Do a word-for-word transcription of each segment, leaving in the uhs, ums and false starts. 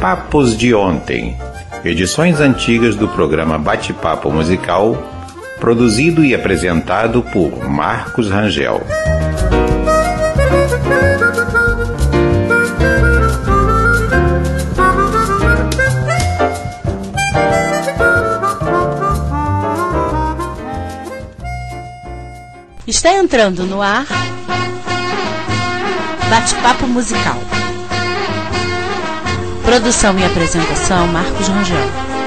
Papos de Ontem, edições antigas do programa Bate-Papo Musical, produzido e apresentado por Marcos Rangel. Está entrando no ar Bate-Papo Musical. Produção e apresentação Marcos Rangel.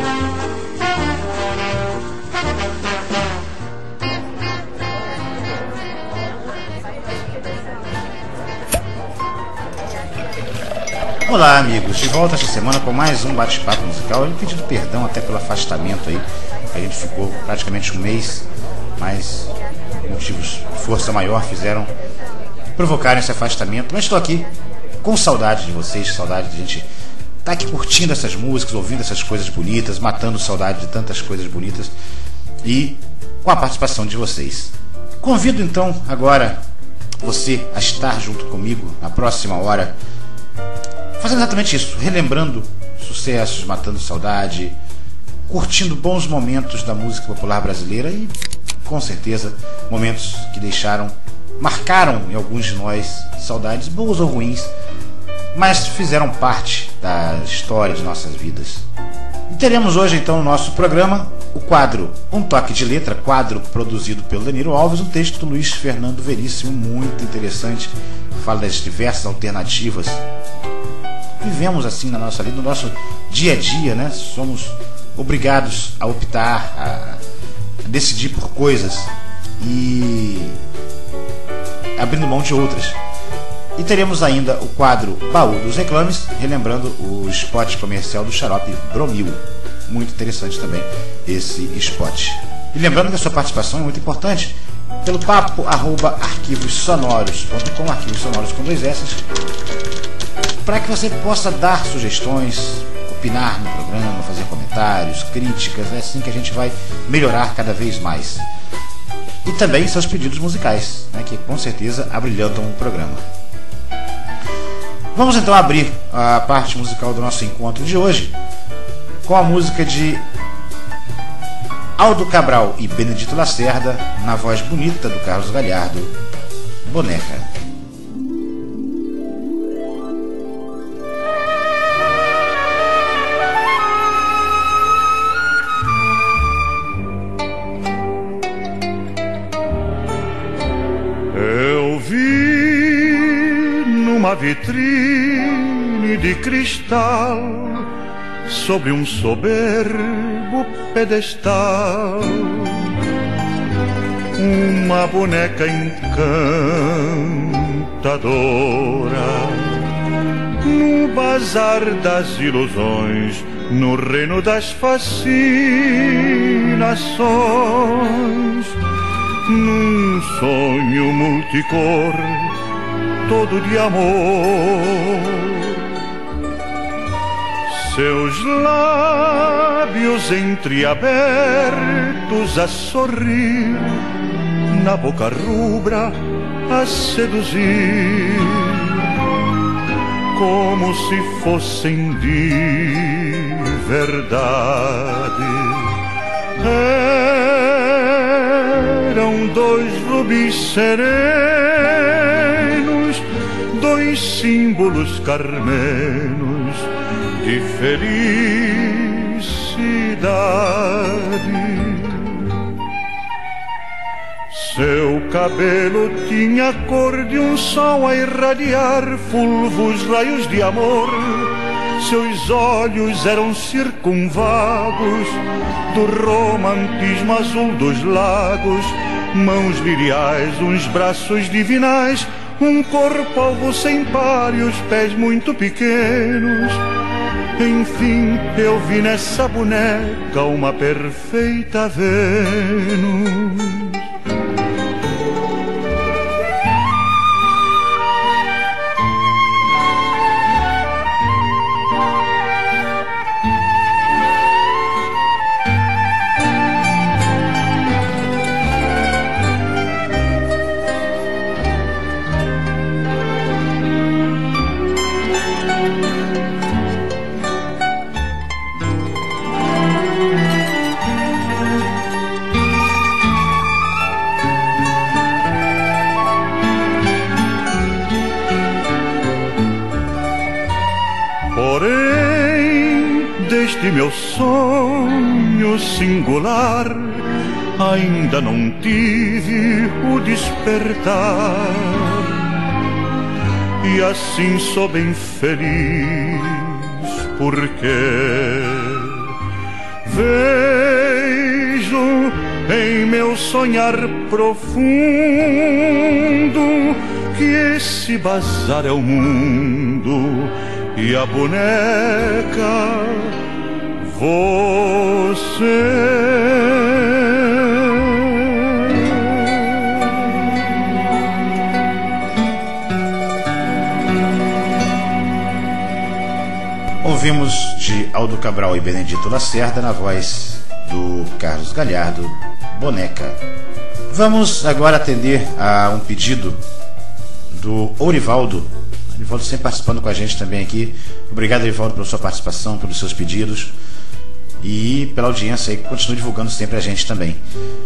Olá, amigos, de volta esta semana com mais um Bate-Papo Musical. Eu pedindo perdão até pelo afastamento aí, a gente ficou praticamente um mês, mas motivos de força maior fizeram provocar esse afastamento, mas estou aqui com saudade de vocês, saudade de a gente estar aqui curtindo essas músicas, ouvindo essas coisas bonitas, matando saudade de tantas coisas bonitas e com a participação de vocês. Convido então agora você a estar junto comigo na próxima hora, fazendo exatamente isso, relembrando sucessos, matando saudade, curtindo bons momentos da música popular brasileira e com certeza momentos que deixaram, marcaram em alguns de nós saudades, boas ou ruins, mas fizeram parte da história de nossas vidas. E teremos hoje então no nosso programa o quadro Um Toque de Letra, quadro produzido pelo Danilo Alves, um texto do Luiz Fernando Veríssimo, muito interessante, fala das diversas alternativas que vivemos assim na nossa vida, no nosso dia a dia, né? Somos obrigados a optar, a decidir por coisas e abrindo mão de outras. E teremos ainda o quadro Baú dos Reclames, relembrando o spot comercial do xarope Bromil. Muito interessante também esse spot. E lembrando que a sua participação é muito importante pelo papo arroba arquivos sonoros ponto com, arquivos sonoros com dois S, para que você possa dar sugestões, opinar no programa, fazer comentários, críticas. É assim que a gente vai melhorar cada vez mais. E também seus pedidos musicais, né, que com certeza abrilhantam o programa. Vamos então abrir a parte musical do nosso encontro de hoje com a música de Aldo Cabral e Benedito Lacerda, na voz bonita do Carlos Galhardo, Boneca. Uma vitrine de cristal sobre um soberbo pedestal, uma boneca encantadora no bazar das ilusões, no reino das fascinações, num sonho multicor todo de amor. Seus lábios entreabertos a sorrir, na boca rubra a seduzir, como se fossem de verdade. Eram dois rubis serenos, dois símbolos carmenos de felicidade. Seu cabelo tinha a cor de um sol a irradiar fulvos raios de amor. Seus olhos eram circunvagos do romantismo azul dos lagos, mãos liriais, uns braços divinais, um corpo alvo sem par e os pés muito pequenos. Enfim, eu vi nessa boneca uma perfeita Vênus. Porém, deste meu sonho singular, ainda não tive o despertar. E assim sou bem feliz, porque vejo em meu sonhar profundo que esse bazar é o mundo e a boneca você. Ouvimos de Aldo Cabral e Benedito Lacerda na voz do Carlos Galhardo, Boneca. Vamos agora atender a um pedido do Ourivaldo. Ourivaldo sempre participando com a gente também aqui. Obrigado, Ourivaldo, pela sua participação, pelos seus pedidos e pela audiência aí, que continua divulgando sempre a gente também.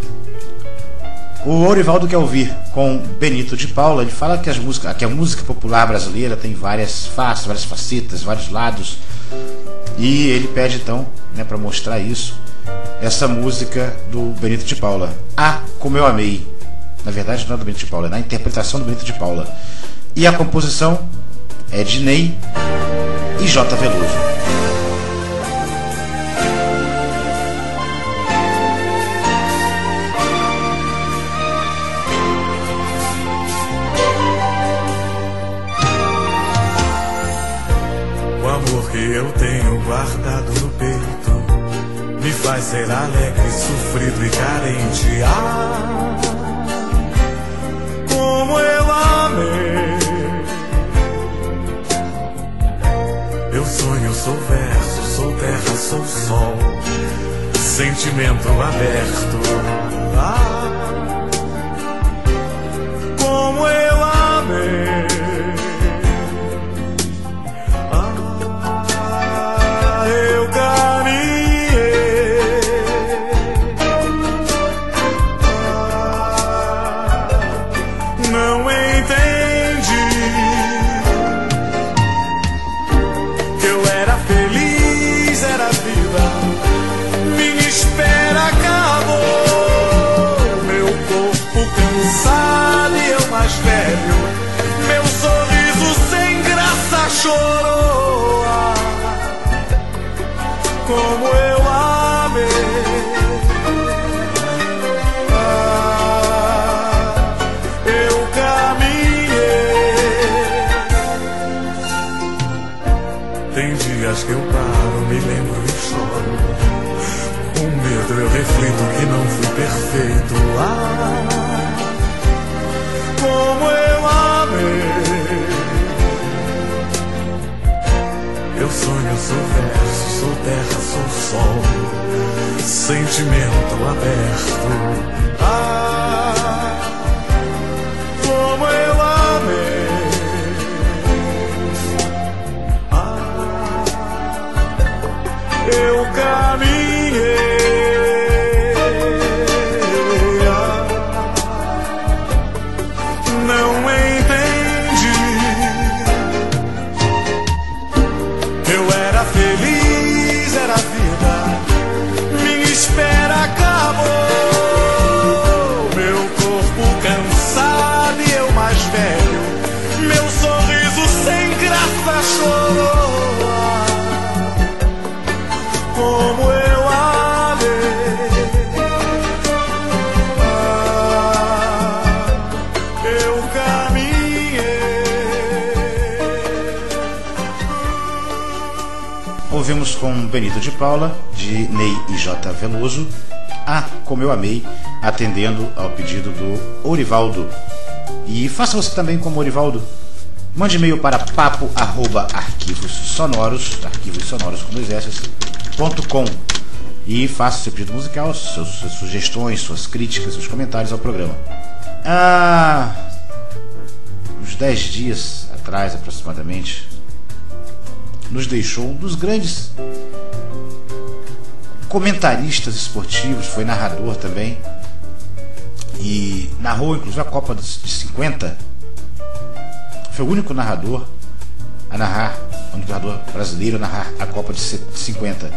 O Ourivaldo quer ouvir com Benito de Paula. Ele fala que, as música, que a música popular brasileira tem várias faces, várias facetas, vários lados. E ele pede então, né, para mostrar isso, essa música do Benito de Paula, Ah, Como Eu Amei. Na verdade não é do Benito de Paula, é na interpretação do Benito de Paula. E a composição é de Ney e J. Veloso. Eu tenho guardado no peito, me faz ser alegre, sofrido e carente. Ah, como eu amei. Eu sonho, sou verso, sou terra, sou sol, sentimento aberto. Ah, como eu amei. Meu sorriso sem graça chorou. Ah, como eu amei. Ah, eu caminhei. Tem dias que eu paro, me lembro e choro. Com medo eu reflito que não fui perfeito. Ah, como eu amei. Eu sonho, sou verso, sou terra, sou sol, sentimento aberto. Ah, como eu amei. Ah, eu caminhei. Ouvimos com Benito de Paula, de Ney e J. Veloso, Ah, Como Eu Amei, atendendo ao pedido do Ourivaldo. E faça você também como Ourivaldo. Mande e-mail para papo arroba arquivos sonoros, arquivos sonoros com dois S, ponto com, e faça seu pedido musical, suas, suas sugestões, suas críticas, seus comentários ao programa. Ah, uns dez dias atrás, aproximadamente, nos deixou um dos grandes comentaristas esportivos, foi narrador também, e narrou inclusive a Copa de cinquenta. Foi o único narrador a narrar único narrador brasileiro a narrar a Copa de cinquenta.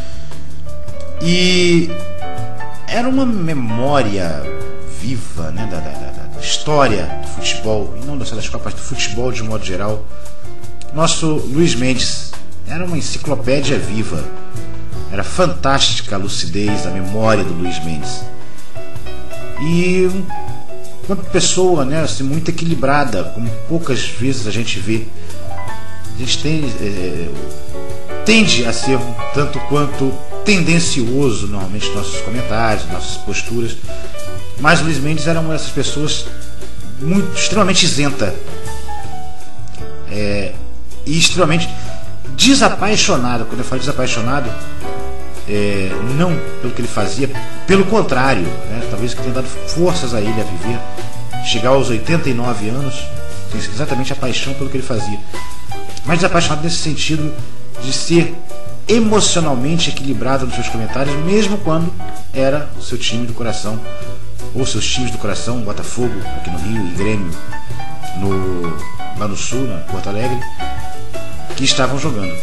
E era uma memória viva, né, da, da, da, da história do futebol, e não só das Copas, do futebol de modo geral. Nosso Luís Mendes era uma enciclopédia viva. Era fantástica a lucidez, a memória do Luís Mendes. E uma pessoa, né, assim, muito equilibrada, como poucas vezes a gente vê. A gente tem, é, tende a ser um tanto quanto tendencioso normalmente nos nossos comentários, nossas posturas. Mas o Luís Mendes era uma dessas pessoas muito, extremamente isenta, é, e extremamente desapaixonado. Quando eu falo desapaixonado, é, não pelo que ele fazia, pelo contrário, né, talvez que tenha dado forças a ele a viver, chegar aos oitenta e nove anos, tem exatamente a paixão pelo que ele fazia, mas desapaixonado nesse sentido de ser emocionalmente equilibrado nos seus comentários, mesmo quando era o seu time do coração, ou seus times do coração, Botafogo aqui no Rio e Grêmio no, lá no Sul, em Porto Alegre, que estavam jogando.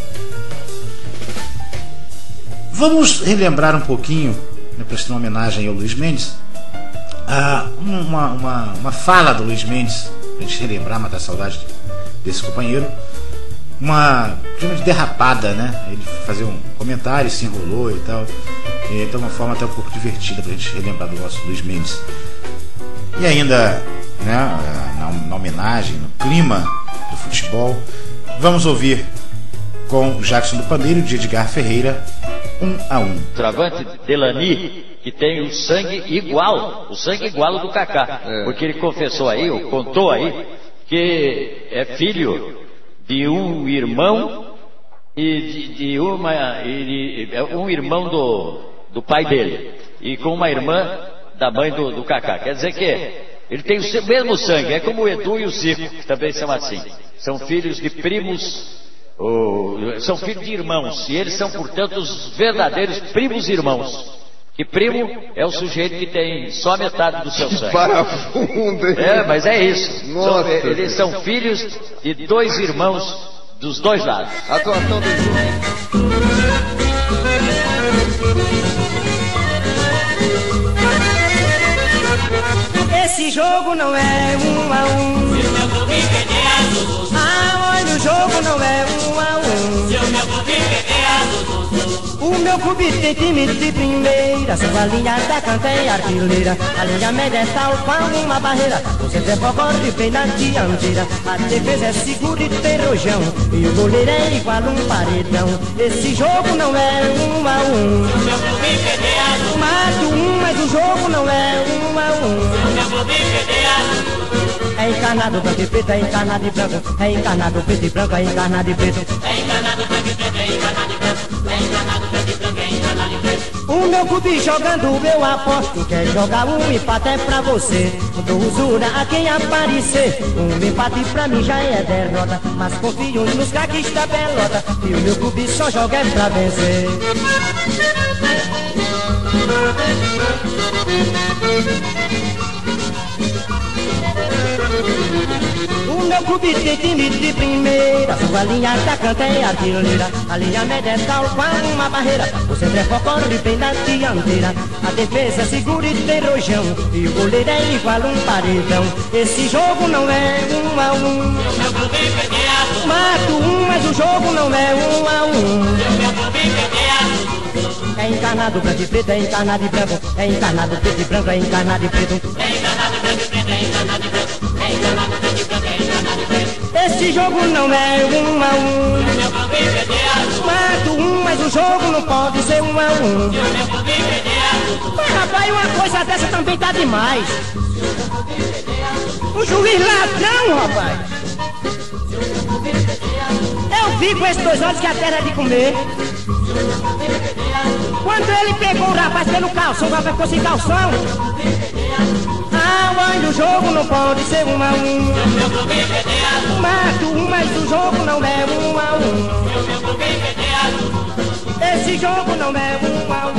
Vamos relembrar um pouquinho, né, prestar uma homenagem ao Luís Mendes, a uma, uma, uma fala do Luís Mendes, para a gente relembrar, matar a saudade desse companheiro. Uma de derrapada, né? Ele fazia um comentário, se enrolou e tal. Então, uma forma até um pouco divertida para a gente relembrar do nosso Luís Mendes. E ainda, né, na, na homenagem, no clima do futebol, vamos ouvir com o Jackson do Pandeiro, de Edgar Ferreira, um a um. Travante Delany, que tem o sangue igual, o sangue igual ao do Kaká, é. Porque ele confessou aí, ou contou aí, que é filho de um irmão e de, de uma e de, um irmão do, do pai dele e com uma irmã da mãe do, do Kaká. Quer dizer que ele tem o mesmo sangue, é como o Edu e o Zico, que também são assim. São filhos de primos, ou, são filhos de irmãos, e eles são, portanto, os verdadeiros primos irmãos. Que primo é o sujeito que tem só metade do seu sangue. Parafundo, hein? É, mas é isso. Nossa. São, eles são filhos de dois irmãos dos dois lados. Atuação do jogo. Esse jogo não é um a um. Se o meu clube perder a Dudu. Ah, olha, o jogo não é um a um. Se o meu clube perder a Dudu. O meu clube tem time de primeira, sua linha da canteia é artilheira. A linha média é tal qual uma barreira. O centro é forte bem na dianteira. A defesa é segura e tem rojão. E o goleiro é igual um paredão. Esse jogo não é um a um. Se o meu clube perder a Dudu. Mato um, mas o jogo não é um a um. Se o meu clube perder a Dudu. É encarnado branco e preto, é encarnado e branco. É encarnado preto e branco, é encarnado e preto. É encarnado branco e preto, é encarnado e branco. É encarnado preto e branco, é encarnado e preto. O meu clube jogando eu aposto. Quer jogar um empate é pra você. Dou usura a quem aparecer. Um empate pra mim já é derrota. Mas confio nos craques da pelota. E o meu clube só joga é pra vencer. O meu clube tem time de primeira. Sua linha atacante é artilheira. A linha média é tal qual uma barreira. O centro é forte bem na dianteira. A defesa é segura e tem rojão. E o goleiro é igual um paredão. Esse jogo não é um a um. O meu clube perder. Mato um, mas o jogo não é um a um. O meu clube perder. É encarnado branco e preto, é encarnado e branco. É encarnado preto e branco, é encarnado e preto. É encarnado branco e preto, é encarnado e branco. É encarnado preto e branco, é encarnado e preto. Esse jogo não é um a um. Mato um, mas o jogo não pode ser um a um. Mas rapaz, uma coisa dessa também tá demais. O juiz ladrão, rapaz. Eu vi com esses dois olhos que a terra é de comer. Quando ele pegou o rapaz pelo calção, o rapaz ficou sem calção. Ah, mas o jogo não pode ser um a um. Mato um, mas o jogo não é um a um. Esse jogo não é um a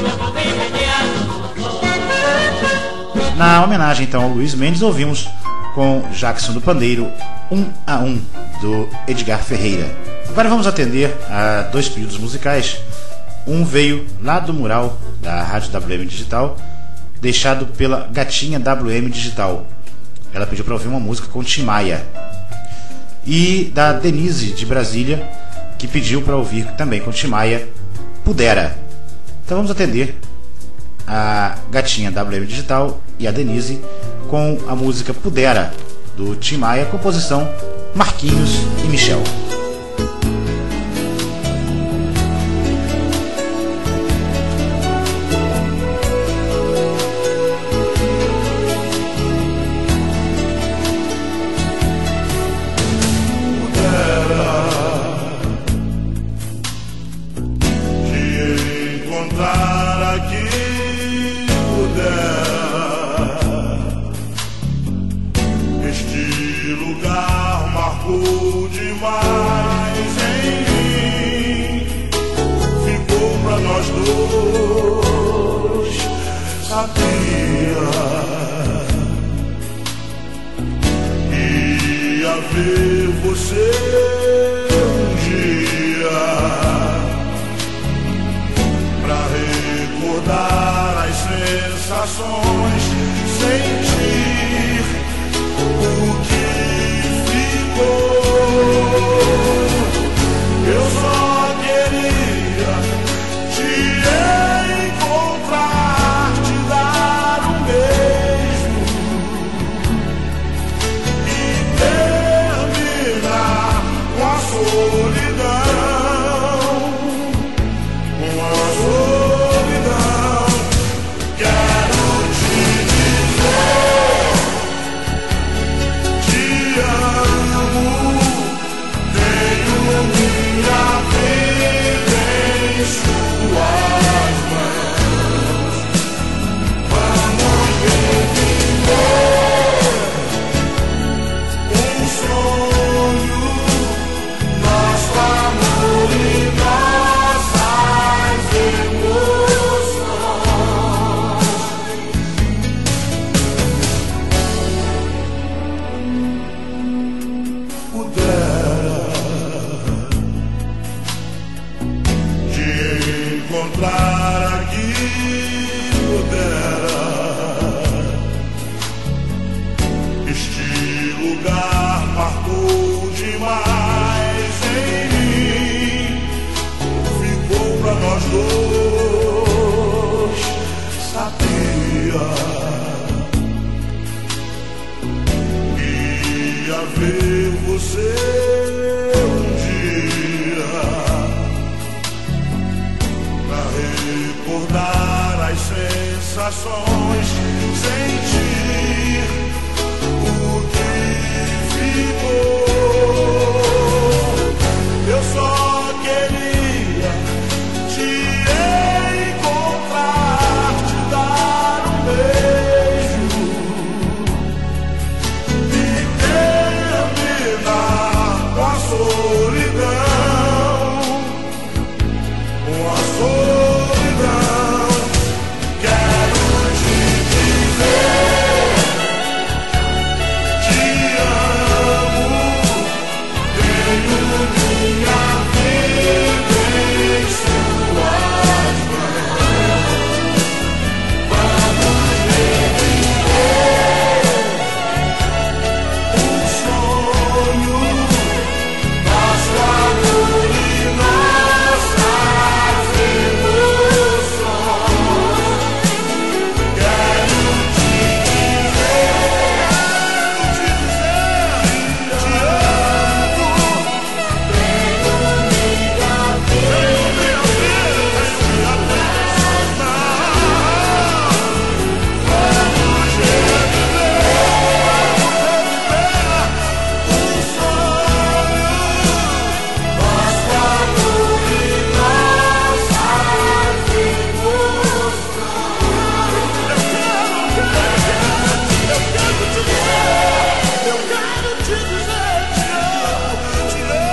um. Na homenagem então ao Luís Mendes, ouvimos com com Jackson do Pandeiro, Um a Um, do Edgar Ferreira. Agora vamos atender a dois pedidos musicais. Um veio lá do mural da Rádio W M Digital, deixado pela Gatinha W M Digital. Ela pediu para ouvir uma música com Tim Maia. E da Denise de Brasília, que pediu para ouvir também com Tim Maia, Pudera. Então vamos atender a Gatinha W M Digital e a Denise com a música Pudera, do Tim Maia, composição Marquinhos e Michel.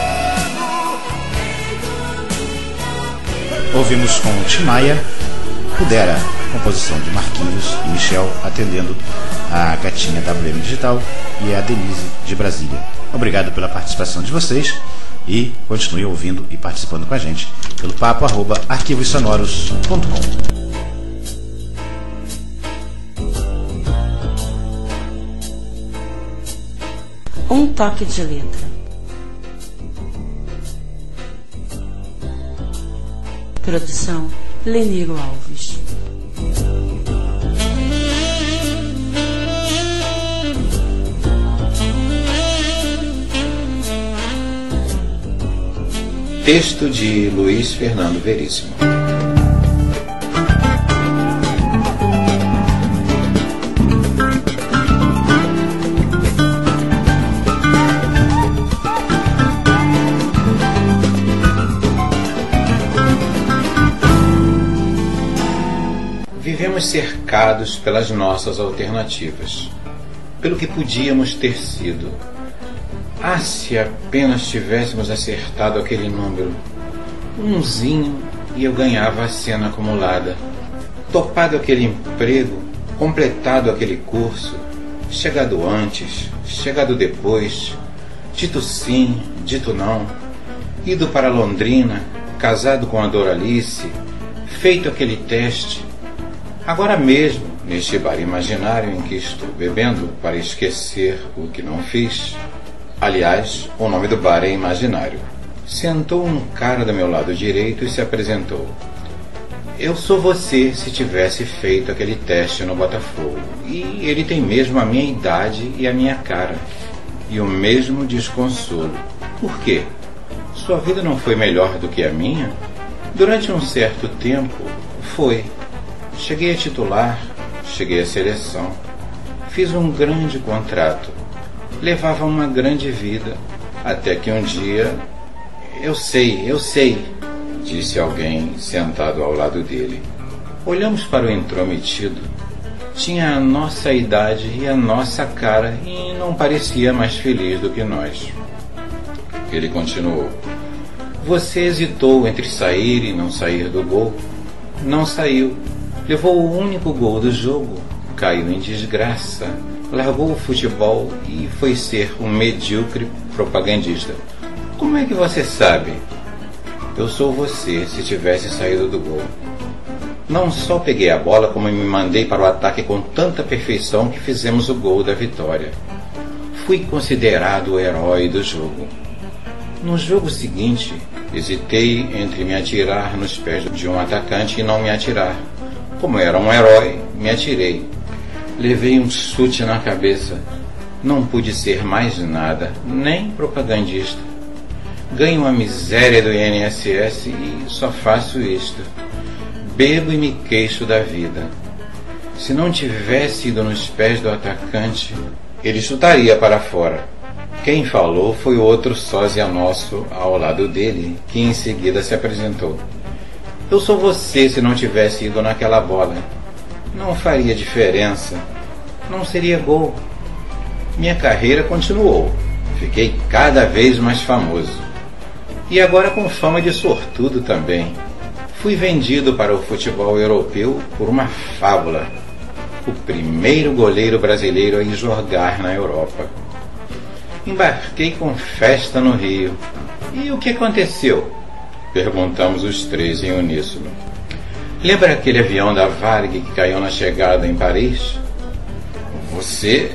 Ouvimos com o Tim Maia Pudera, composição de Marquinhos e Michel, atendendo a gatinha W M Digital e a Denise de Brasília. Obrigado pela participação de vocês e continue ouvindo e participando com a gente pelo papo arroba arquivos sonoros ponto com. Um toque de letra. Produção Leniro Alves. Texto de Luiz Fernando Veríssimo. Vivemos cercados pelas nossas alternativas, pelo que podíamos ter sido. Ah, se apenas tivéssemos acertado aquele número, umzinho, e eu ganhava a cena acumulada. Topado aquele emprego, completado aquele curso, chegado antes, chegado depois, dito sim, dito não, ido para Londrina, casado com a Doralice, feito aquele teste. Agora mesmo, neste bar imaginário em que estou bebendo para esquecer o que não fiz, aliás, o nome do bar é imaginário, sentou um cara do meu lado direito e se apresentou. Eu sou você se tivesse feito aquele teste no Botafogo, e ele tem mesmo a minha idade e a minha cara, e o mesmo desconsolo. Por quê? Sua vida não foi melhor do que a minha? Durante um certo tempo, foi. Cheguei a titular, cheguei à seleção, fiz um grande contrato, levava uma grande vida, até que um dia, eu sei, eu sei, disse alguém sentado ao lado dele. Olhamos para o intrometido, tinha a nossa idade e a nossa cara e não parecia mais feliz do que nós. Ele continuou. Você hesitou entre sair e não sair do gol? Não saiu. Levou o único gol do jogo, caiu em desgraça, largou o futebol e foi ser um medíocre propagandista. Como é que você sabe? Eu sou você se tivesse saído do gol. Não só peguei a bola, como me mandei para o ataque com tanta perfeição que fizemos o gol da vitória. Fui considerado o herói do jogo. No jogo seguinte, hesitei entre me atirar nos pés de um atacante e não me atirar. Como era um herói, me atirei. Levei um chute na cabeça. Não pude ser mais nada, nem propagandista. Ganho a miséria do I N S S e só faço isto. Bebo e me queixo da vida. Se não tivesse ido nos pés do atacante, ele chutaria para fora. Quem falou foi o outro sósia nosso ao lado dele, que em seguida se apresentou. Eu sou você se não tivesse ido naquela bola. Não faria diferença. Não seria gol. Minha carreira continuou. Fiquei cada vez mais famoso. E agora com fama de sortudo também. Fui vendido para o futebol europeu por uma fábula. O primeiro goleiro brasileiro a ir jogar na Europa. Embarquei com festa no Rio. E o que aconteceu? Perguntamos os três em uníssono. Lembra aquele avião da Varig que caiu na chegada em Paris? Você?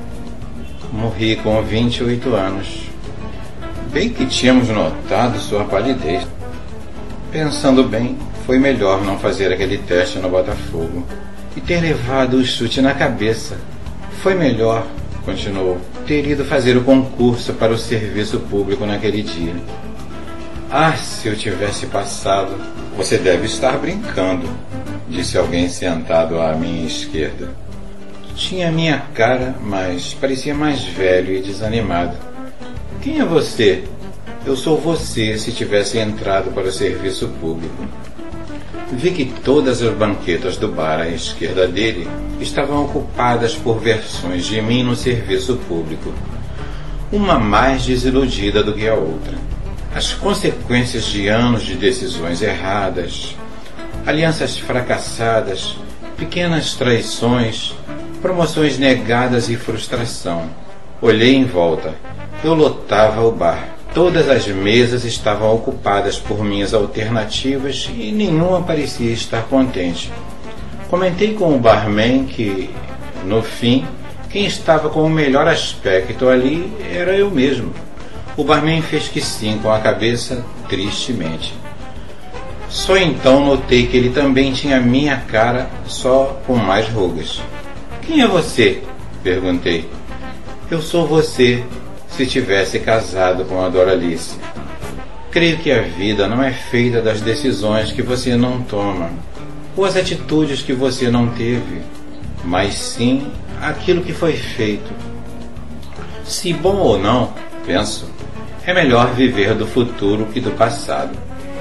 Morri com vinte e oito anos. Bem que tínhamos notado sua palidez. Pensando bem, foi melhor não fazer aquele teste no Botafogo e ter levado o chute na cabeça. Foi melhor, continuou, ter ido fazer o concurso para o serviço público naquele dia. Ah, se eu tivesse passado. Você deve estar brincando, disse alguém sentado à minha esquerda. Tinha a minha cara, mas parecia mais velho e desanimado. Quem é você? Eu sou você se tivesse entrado para o serviço público. Vi que todas as banquetas do bar à esquerda dele estavam ocupadas por versões de mim no serviço público, uma mais desiludida do que a outra. As consequências de anos de decisões erradas, alianças fracassadas, pequenas traições, promoções negadas e frustração. Olhei em volta. Eu lotava o bar. Todas as mesas estavam ocupadas por minhas alternativas e nenhuma parecia estar contente. Comentei com o barman que, no fim, quem estava com o melhor aspecto ali era eu mesmo. O barman fez que sim com a cabeça, tristemente. Só então notei que ele também tinha minha cara, só com mais rugas. Quem é você? Perguntei. Eu sou você, se tivesse casado com a Doralice. Creio que a vida não é feita das decisões que você não toma, ou as atitudes que você não teve, mas sim aquilo que foi feito. Se bom ou não, penso, é melhor viver do futuro que do passado.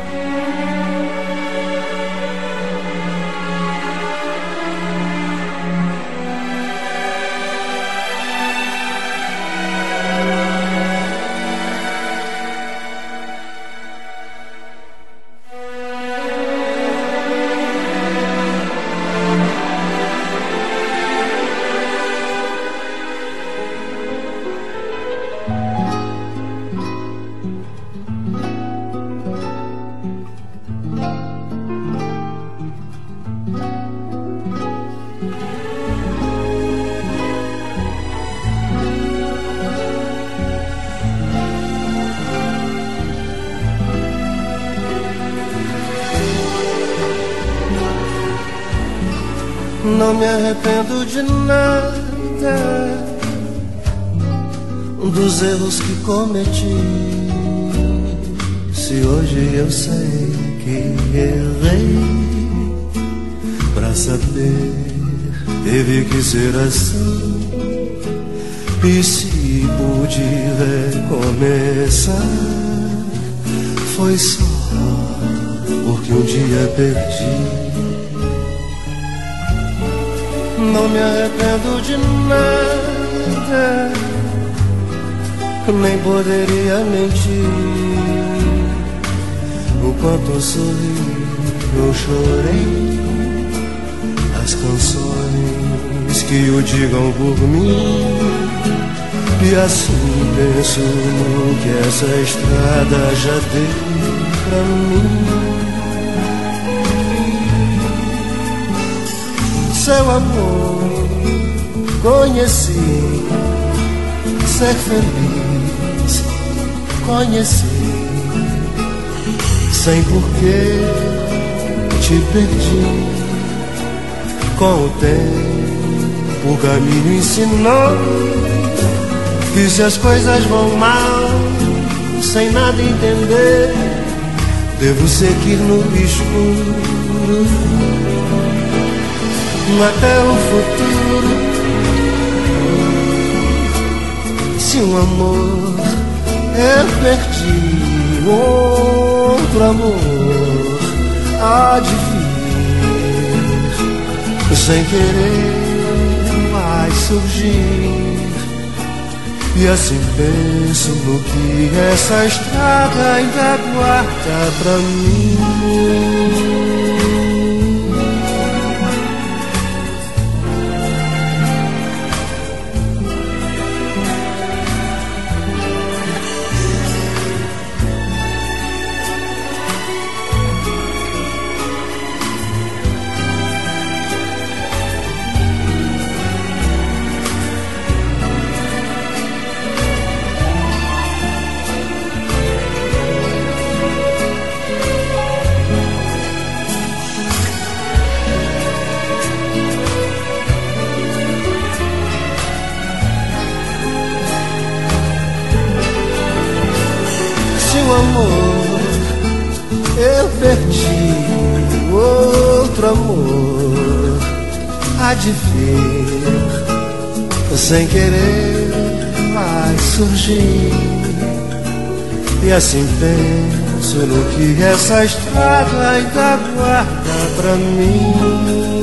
Não me arrependo de nada dos erros que cometi. Se hoje eu sei que errei, pra saber teve que ser assim. E se pude recomeçar, foi só porque um dia perdi. Não me arrependo de nada, nem poderia mentir. O quanto sorri, eu chorei. As canções que o digam por mim. E assim penso no que essa estrada já deu pra mim. Seu amor conheci, ser feliz conheci, sem porquê te perdi. Com o tempo o caminho ensinou que se as coisas vão mal, sem nada entender, devo seguir no escuro até o futuro. Se um amor eu perdi, outro amor há de vir, sem querer vai surgir. E assim penso no que essa estrada ainda guarda pra mim. Amor, eu perdi, outro amor há de vir, sem querer vai surgir. E assim penso no que essa estrada ainda guarda pra mim.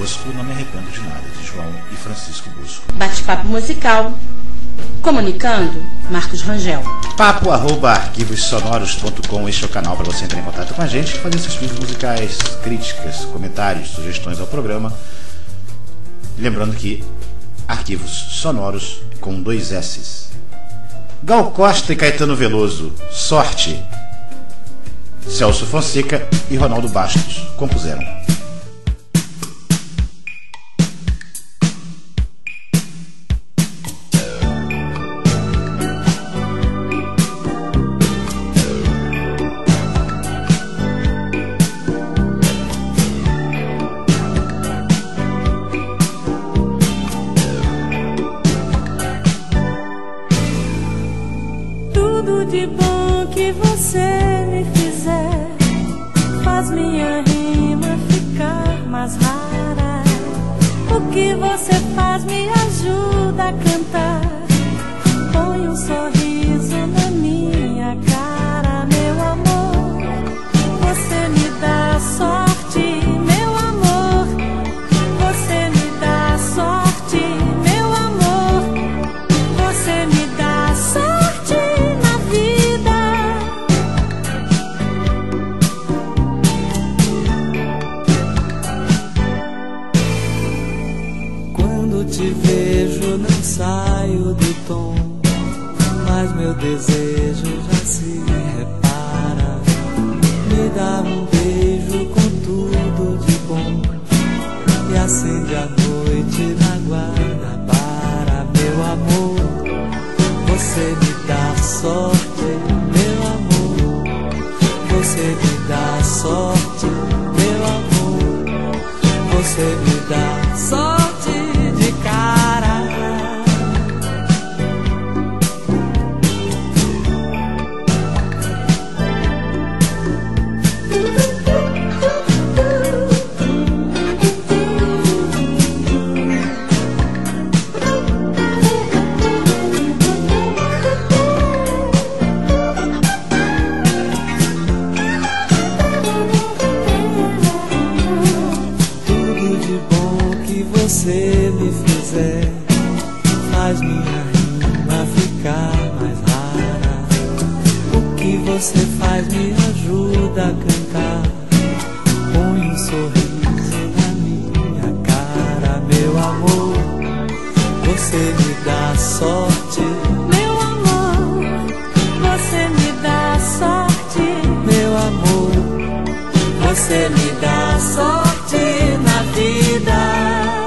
Bosco, não me arrependo de nada, de João e Francisco Bosco. Bate-papo musical. Comunicando, Marcos Rangel. Papo arroba arquivos sonoros ponto com, este é o canal para você entrar em contato com a gente, fazer seus pedidos musicais, críticas, comentários, sugestões ao programa. Lembrando que arquivos sonoros com dois S's. Gal Costa e Caetano Veloso, Sorte. Celso Fonseca e Ronaldo Bastos compuseram. Tudo de bom que você me fizer faz minha rima ficar mais rara. O que você faz me ajuda a cantar. Põe um sorriso na minha cara, meu amor. Você me dá sorte, meu amor. Você me dá sorte, meu amor. Você me dá sorte na vida. Quando te vejo não saio do tom, mas meu desejo já se repara. Me dá um beijo com tudo de bom e acende a noite na Guanabara, meu amor. Você me dá sorte, meu amor. Você me dá sorte, meu amor. Você me dá sorte de cara. Você me fizer faz minha rima ficar mais rara. O que você faz me ajuda a cantar. Põe um sorriso na minha cara, meu amor. Você me dá sorte, meu amor. Você me dá sorte, meu amor. Você me dá sorte na vida.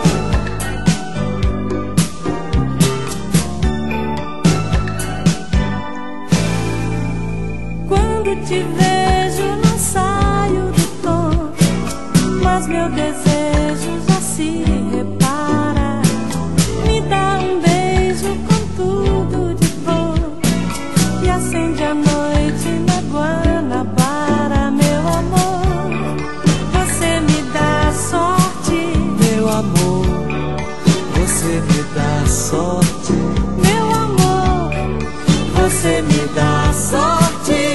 Te vejo, não saio do tom, mas meu desejo já se repara. Me dá um beijo com tudo de bom e acende a noite na Guanabara, meu amor. Você me dá sorte, meu amor. Você me dá sorte, meu amor. Você me dá sorte.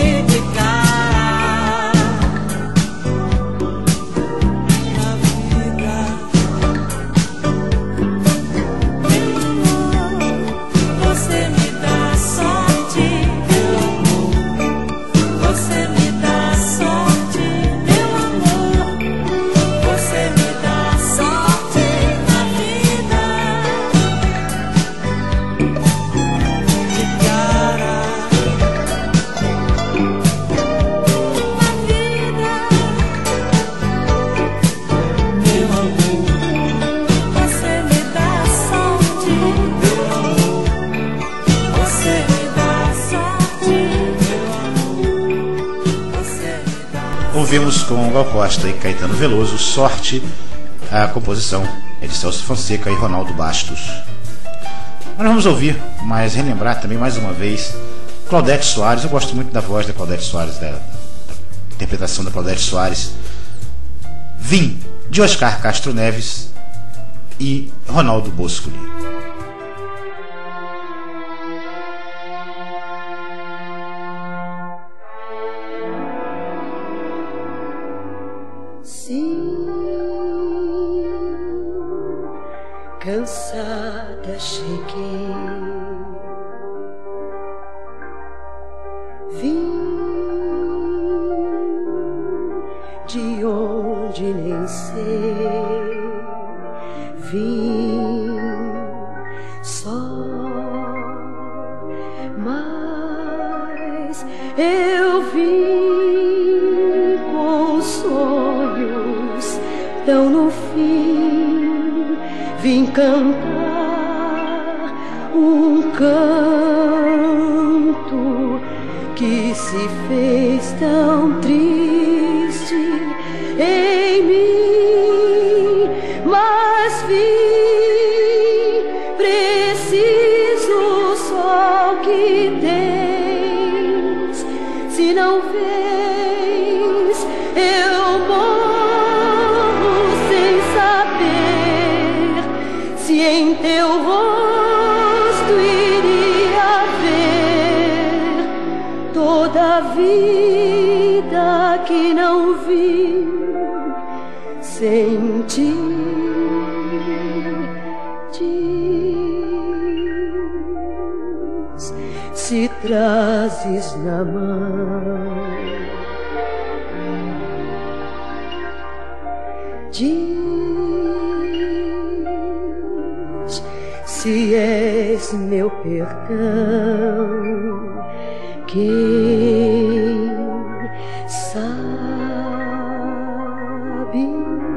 Ouvimos com Gal Costa e Caetano Veloso, Sorte. A composição é de Celso Fonseca e Ronaldo Bastos. Mas nós vamos ouvir, mas relembrar também mais uma vez Claudete Soares. Eu gosto muito da voz da Claudete Soares, da, da interpretação da Claudete Soares. Vim, de Oscar Castro Neves e Ronaldo Bosco. Sim, cansada cheguei. Vim de onde nem sei, vim só, mas eu vim com sonhos tão no fim, vim cantar um canto que se fez tão triste em mim, mas vim, preciso só que tens, se não vês, eu morro sem saber se em teu rosto iria ver toda a vida que não vi sem ti. Diz, se trazes na mão, diz, se és meu perdão, quem sabe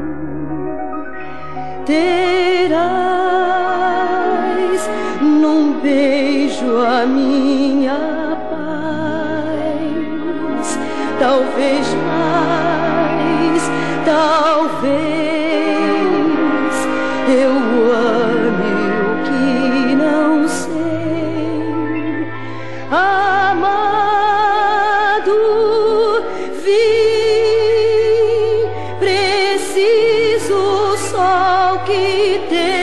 terás num beijo a minha paz, talvez mais, talvez eu ame o que não sei, amado, vim, preciso só o que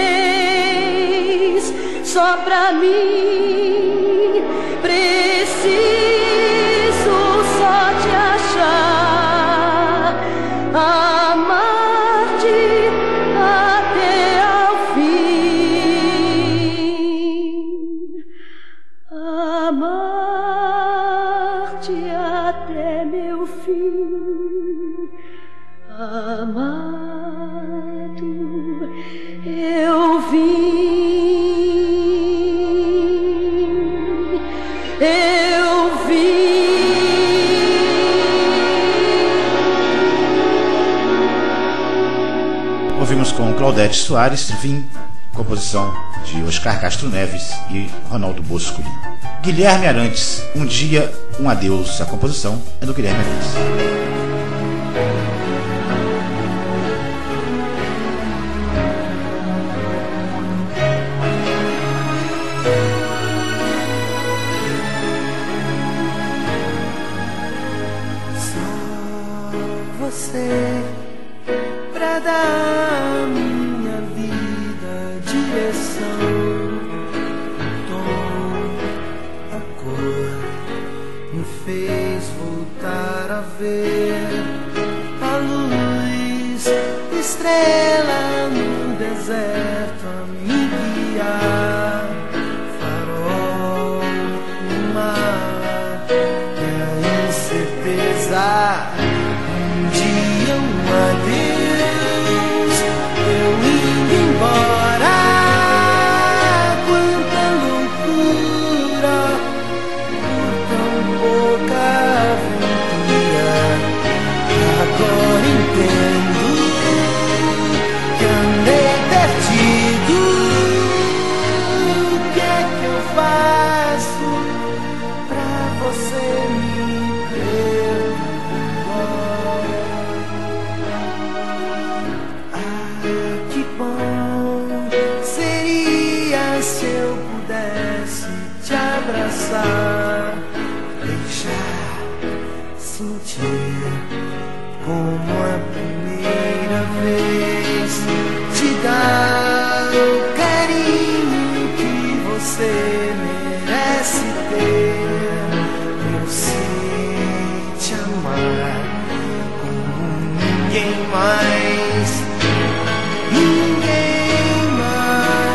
tens, só pra mim, preciso só te achar, amar-te até ao fim, amar-te até meu fim, amado, eu vim, eu vim. Ouvimos com Claudete Soares, Vim, composição de Oscar Castro Neves e Ronaldo Bosco. Guilherme Arantes, Um Dia, Um Adeus. A composição é do Guilherme Arantes. Você pra dar à minha vida direção, tom, a cor me fez voltar a ver a luz, estrela no deserto a me guiar, farol no mar e a incerteza. Adeus, eu indo embora, quanta loucura, por tão pouca aventura. Agora entendo que andei perdido. O que é que eu faço pra você me perdoar? Se eu pudesse te abraçar, deixar, sentir como a primeira vez, te dar o carinho que você merece ter, eu sei te amar como ninguém mais, ninguém mais.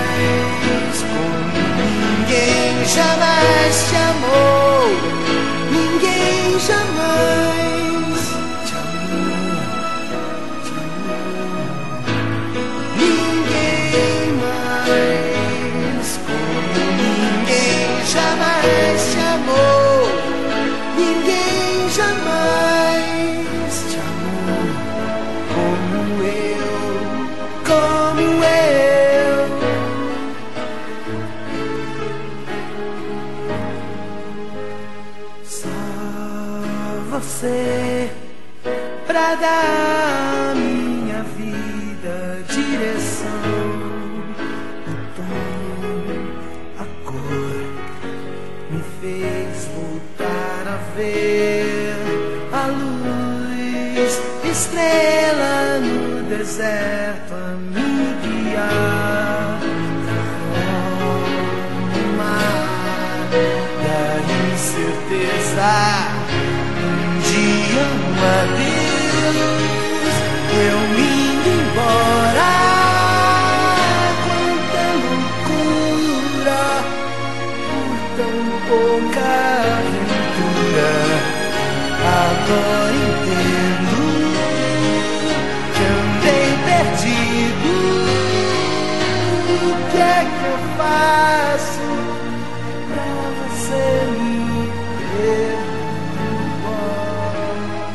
você pra dar à minha vida direção. O tom, a cor me fez voltar a ver a luz, estrela no deserto a me guiar. No mar da incerteza, um dia um adeus, eu me indo embora. Quanta loucura por tão pouca aventura. Agora entendo que andei perdido. O que é que eu faço pra você me perdoar?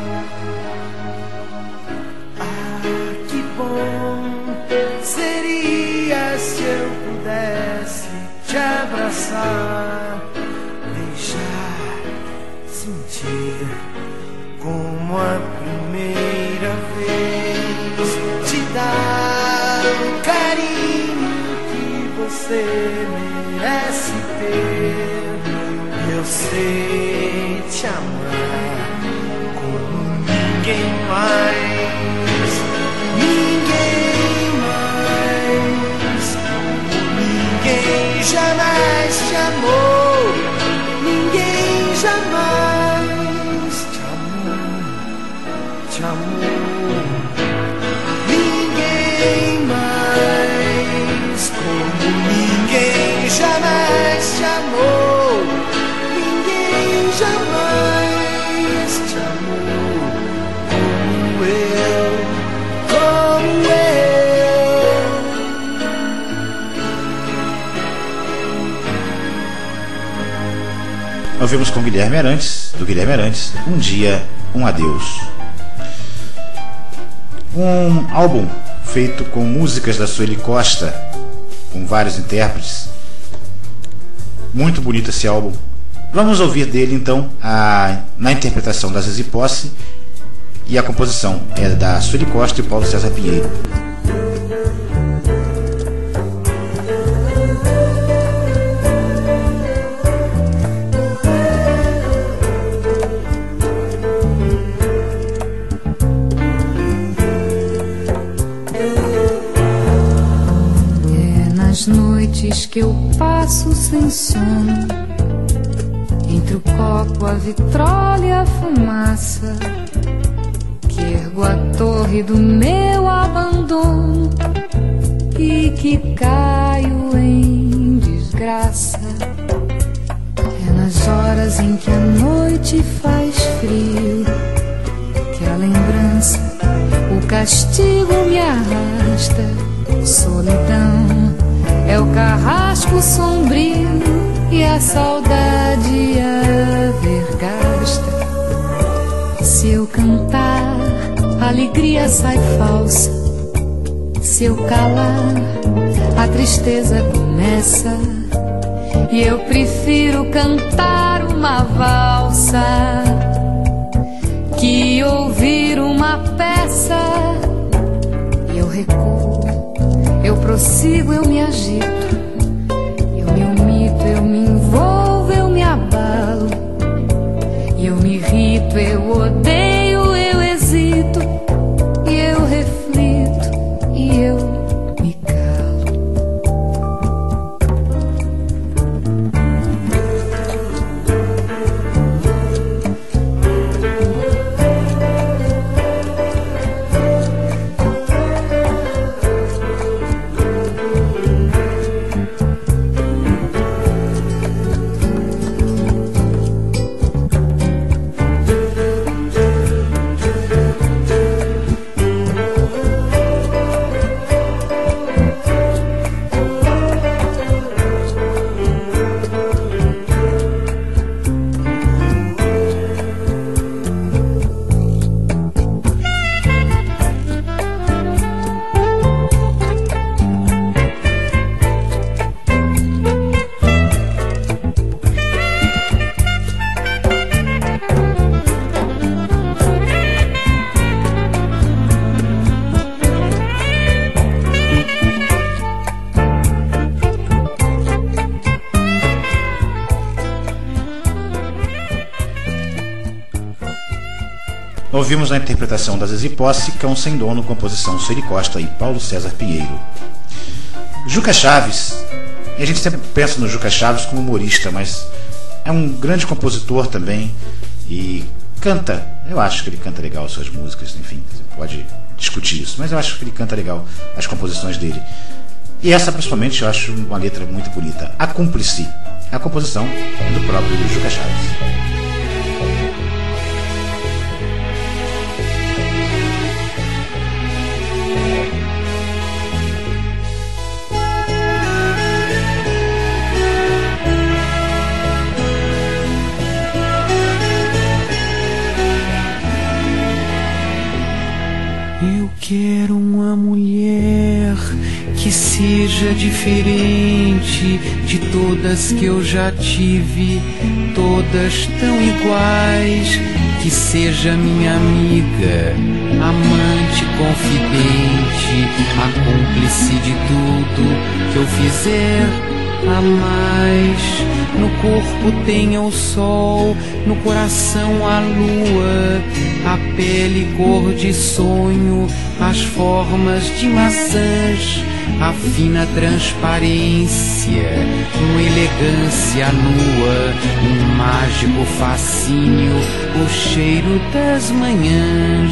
Ah, que bom seria se eu pudesse te abraçar, deixar sentir como a primeira vez, te dar o carinho que você merece ter. Eu sei te amar como ninguém mais, ninguém mais, como ninguém jamais te amou, ninguém jamais te amou, te amou, ninguém mais, como ninguém jamais te amou, ninguém jamais te amou, como eu, como eu. Nós vimos com Guilherme Arantes, do Guilherme Arantes, Um Dia, Um Adeus. Um álbum feito com músicas da Sueli Costa, com vários intérpretes. Muito bonito esse álbum. Vamos ouvir dele então a, na interpretação da Zizi Posse, e a composição é da Sueli Costa e Paulo César Pinheiro. Noites que eu passo sem sono, entre o copo, a vitrola e a fumaça, que ergo a torre do meu abandono e que caio em desgraça. É nas horas em que a noite faz frio que a lembrança, o castigo me arrasta. Solidão é o carrasco sombrio e a saudade a vergasta. Se eu cantar, a alegria sai falsa. Se eu calar, a tristeza começa. E eu prefiro cantar uma valsa que ouvir uma peça. E eu recuo, eu prossigo, eu me agito, eu me omito, eu me envolvo, eu me abalo, e eu me irrito, eu odeio, eu hesito, e eu reflito, e eu me calo. Ouvimos a interpretação da Zizi Posse, Cão Sem Dono, composição Sueli Costa e Paulo César Pinheiro. Juca Chaves, e a gente sempre pensa no Juca Chaves como humorista, mas é um grande compositor também e canta, eu acho que ele canta legal as suas músicas, enfim, você pode discutir isso, mas eu acho que ele canta legal as composições dele. E essa principalmente eu acho uma letra muito bonita, A Cúmplice. A composição é do próprio Juca Chaves. Quero uma mulher que seja diferente de todas que eu já tive, todas tão iguais, que seja minha amiga, amante, confidente, a cúmplice de tudo que eu fizer a mais. No corpo tenha o sol, no coração a lua, a pele cor de sonho, as formas de maçãs, a fina transparência, uma elegância nua, um mágico fascínio, o cheiro das manhãs.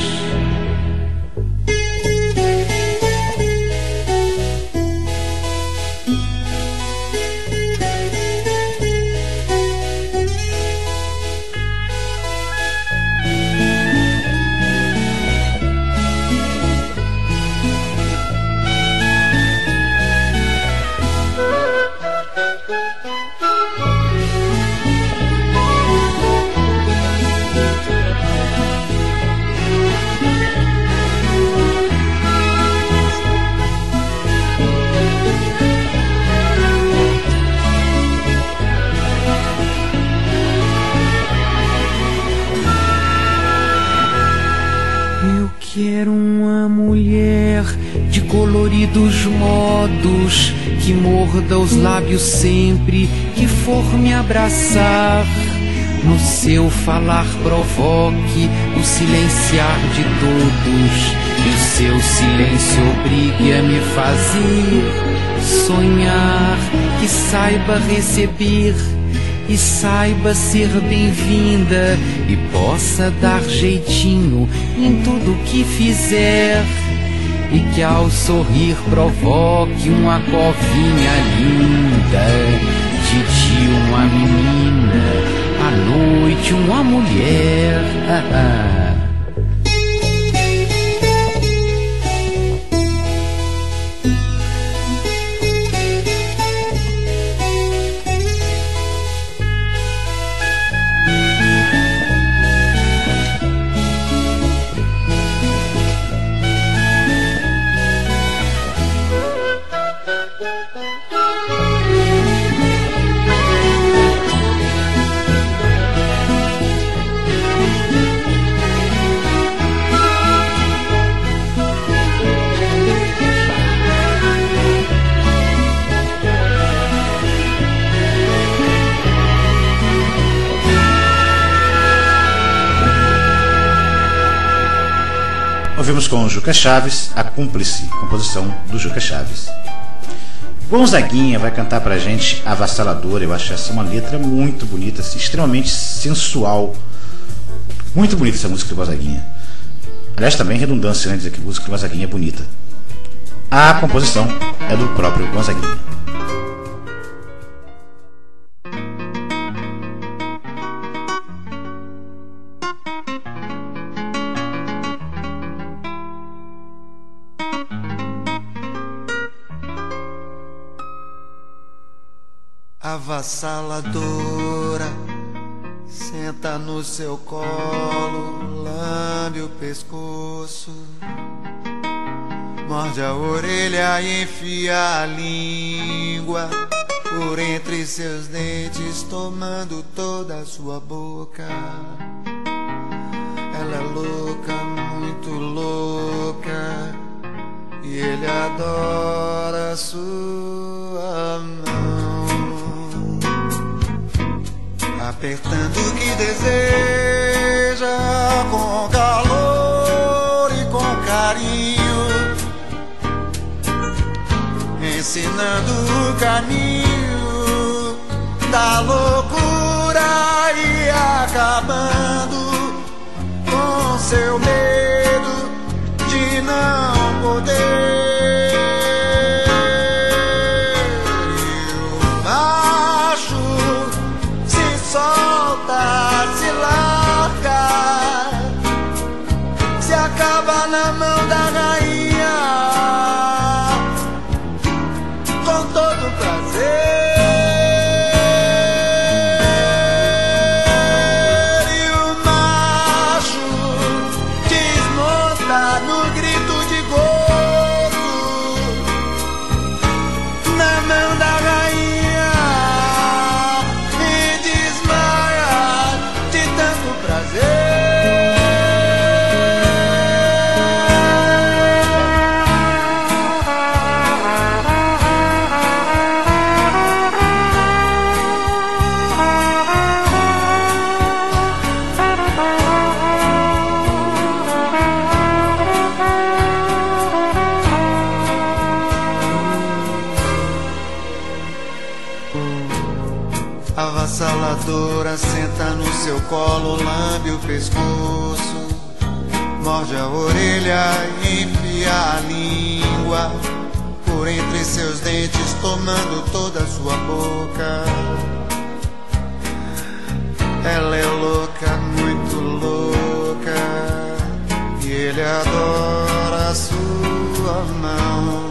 Quero uma mulher de coloridos modos, que morda os lábios sempre que for me abraçar. No seu falar provoque o silenciar de todos, e o seu silêncio obrigue a me fazer sonhar. Que saiba receber e saiba ser bem-vinda, e possa dar jeitinho em tudo que fizer, e que ao sorrir provoque uma covinha linda. De dia uma menina, à noite uma mulher. Ouvimos com o Juca Chaves, A Cúmplice, composição do Juca Chaves. Gonzaguinha vai cantar pra gente Avassaladora. Eu acho essa uma letra muito bonita, assim, extremamente sensual. Muito bonita essa música do Gonzaguinha. Aliás, também redundância, né, dizer que a música do Gonzaguinha é bonita. A composição é do próprio Gonzaguinha. Avassaladora, senta no seu colo, lambe o pescoço, morde a orelha e enfia a língua por entre seus dentes, tomando toda a sua boca. Ela é louca, muito louca, e ele adora a sua mão, apertando o que deseja com calor. acabando com seu medo de não poder. Solta, se larga, se acaba na mão da rainha, com todo prazer. E o macho desmonta no grito de gozo, na mão da rainha. Avassaladora senta no seu colo, lambe o pescoço, morde a orelha e enfia a língua por entre seus dentes, tomando toda a sua boca. Ela é louca, muito louca, e ele adora a sua mão,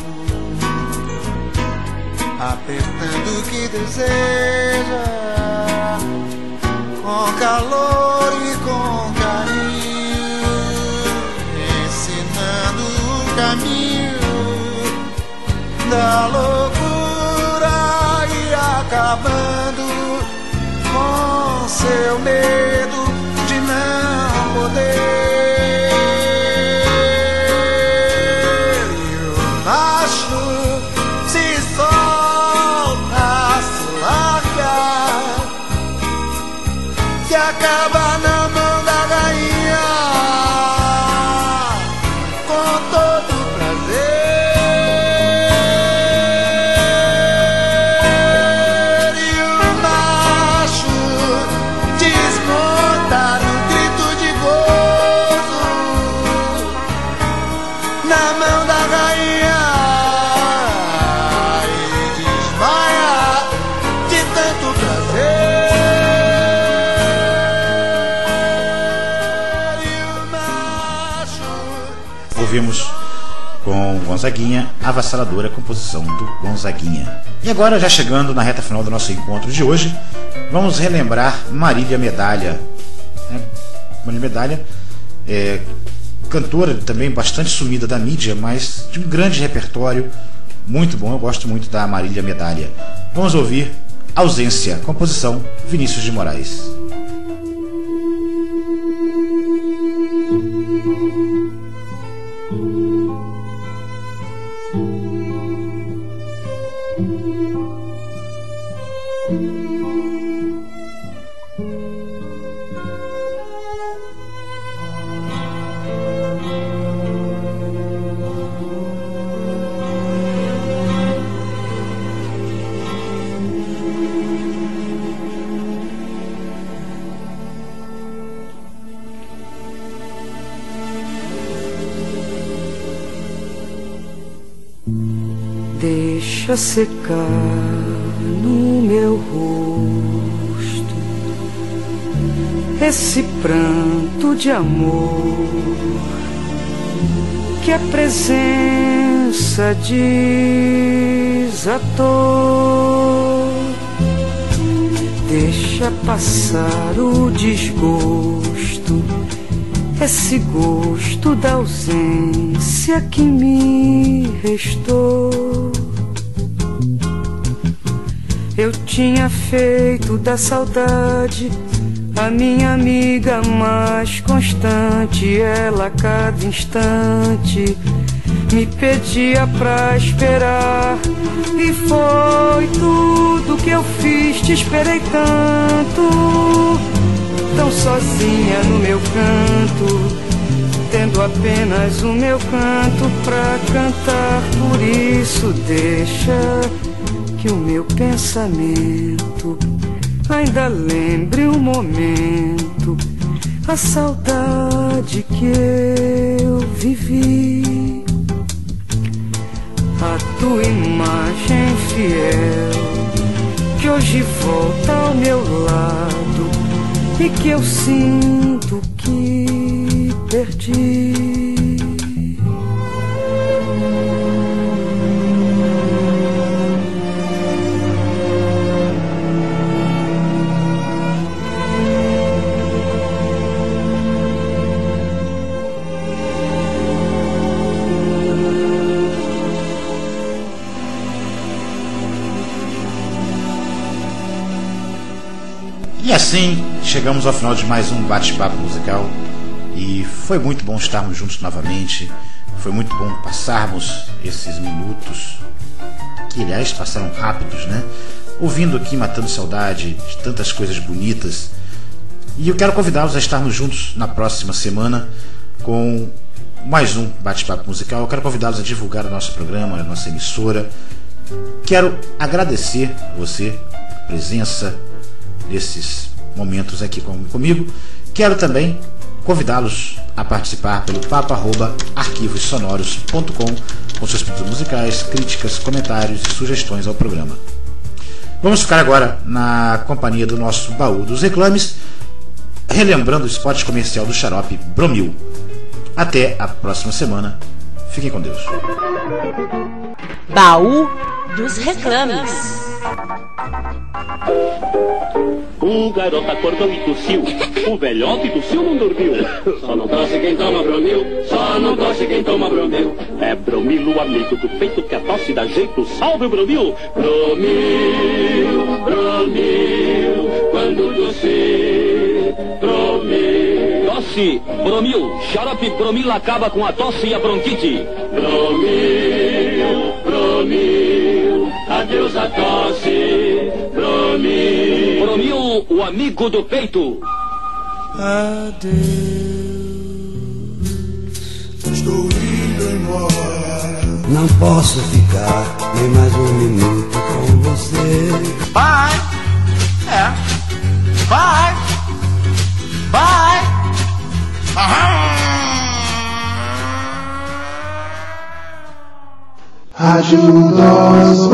apertando o que deseja, com calor e com carinho, ensinando o caminho da loucura e acabando com seu medo de não poder. E o macho se solta, se larga, se acaba na mão da rainha, com todo prazer. E o macho desmonta no grito de gozo, na mão da rainha, e desmaia de tanto prazer. Ouvimos com Gonzaguinha, Avassaladora, composição do Gonzaguinha. E agora, já chegando na reta final do nosso encontro de hoje, vamos relembrar Marília Medalha. É, Marília Medalha é cantora também bastante sumida da mídia, mas de um grande repertório, muito bom. Eu gosto muito da Marília Medalha. Vamos ouvir Ausência, composição Vinícius de Moraes. Deixa secar no meu rosto esse pranto de amor que a presença desatou. Deixa passar o desgosto, esse gosto da ausência que me restou. Eu tinha feito da saudade a minha amiga mais constante. Ela a cada instante me pedia pra esperar, e foi tudo que eu fiz. Te esperei tanto, tão sozinha no meu canto, tendo apenas o meu canto pra cantar. Por isso deixa que o meu pensamento ainda lembre um momento a saudade que eu vivi, a tua imagem fiel que hoje volta ao meu lado e que eu sinto que perdi. E assim chegamos ao final de mais um bate-papo musical e foi muito bom estarmos juntos novamente, foi muito bom passarmos esses minutos que aliás passaram rápidos, né? Ouvindo aqui, matando saudade de tantas coisas bonitas. E eu quero convidá-los a estarmos juntos na próxima semana com mais um bate-papo musical. Eu quero convidá-los a divulgar o nosso programa, a nossa emissora. Quero agradecer você, a presença desses momentos aqui comigo. Quero também convidá-los a participar pelo papo arroba arquivos sonoros ponto com com seus pedidos musicais, críticas, comentários e sugestões ao programa. Vamos ficar agora na companhia do nosso baú dos reclames, relembrando o spot comercial do xarope Bromil. Até a próxima semana. Fiquem com Deus. Baú dos reclames. Um garoto acordou e tossiu, o velhote tossiu não dormiu. Só não tosse quem toma Bromil, só não tosse quem toma Bromil. É Bromil, o amigo do peito, que a tosse dá jeito, salve o Bromil. Bromil, Bromil, quando tossir, Bromil. Tosse, Bromil, xarope Bromil acaba com a tosse e a bronquite. Bromil, Bromil, adeus a tosse, Bromil. Bromil, o amigo do peito. Adeus, estou indo embora. Não posso ficar nem mais um minuto com você. Bye. É. Bye. Bye. Ajuda-os.